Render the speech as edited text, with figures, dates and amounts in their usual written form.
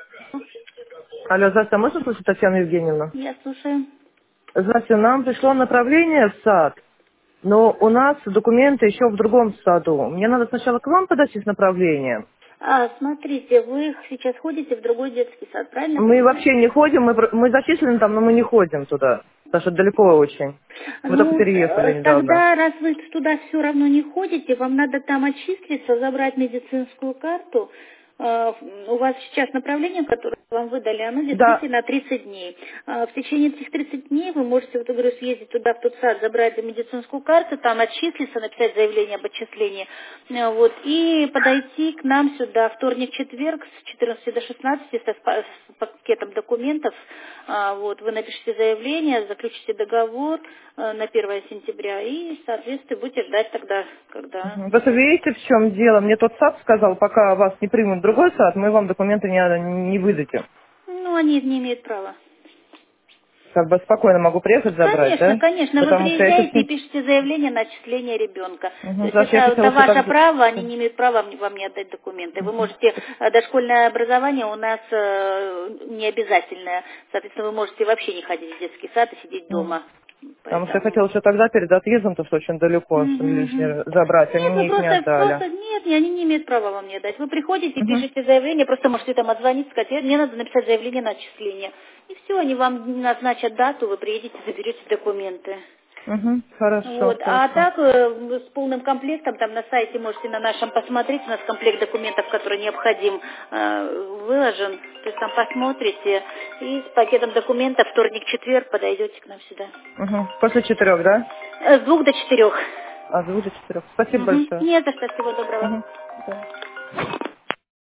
Алло, здравствуйте, а можно слушать Татьяну Евгеньевну? Я слушаю. Здравствуйте, нам пришло направление в сад, но у нас документы еще в другом саду. Мне надо сначала к вам подать их направление. Смотрите, вы сейчас ходите в другой детский сад, правильно Мы понимаю? вообще не ходим, мы зачислены там, но мы не ходим туда, потому что далеко очень. Мы только Ну, переехали недавно. тогда, раз вы туда все равно не ходите, вам надо там отчислиться, забрать медицинскую карту. У вас сейчас направление, которое вам выдали, оно Да. действительно 30 дней. В течение этих 30 дней вы можете, вот я говорю, съездить туда, в тот сад, забрать медицинскую карту, там отчислиться, написать заявление об отчислении, вот, и подойти к нам сюда вторник-четверг с 14 до 16 с пакетом документов. Вот, вы напишите заявление, заключите договор на 1 сентября и, соответственно, будете ждать тогда, когда... Мгм. Просто видите, в чем дело? Мне тот сад сказал, пока вас не примут в другой сад, мы вам документы не выдадим. Ну, они не имеют права. Как бы спокойно могу приехать забрать, Конечно, да? конечно. Вы Потому что я приезжаете и сейчас... пишете заявление на отчисление ребенка. То есть Потому что я это хотела все ваше так... право, они не имеют права вам не отдать документы. Вы можете, дошкольное образование у нас не обязательное. Соответственно, вы можете вообще не ходить в детский сад и сидеть дома. Потому что я Поэтому... хотела еще тогда перед отъездом, то что очень далеко Мгм, мгм. лишнее забрать, они Нет, вы мне их не отдали. просто, нет, они не имеют права вам не дать. Вы приходите, Мгм. пишете заявление, просто можете там отзвонить, сказать, мне надо написать заявление на отчисление. И все, они вам назначат дату, вы приедете, заберете документы. Хорошо, Вот. А хорошо. так, с полным комплектом, там на сайте можете на нашем посмотреть, у нас комплект документов, который необходим, выложен. То есть там посмотрите, и с пакетом документов вторник-четверг подойдете к нам сюда. После 4, да? С 2 до 4. А, с 2 до 4. Спасибо большое. Не за что, всего доброго. Да.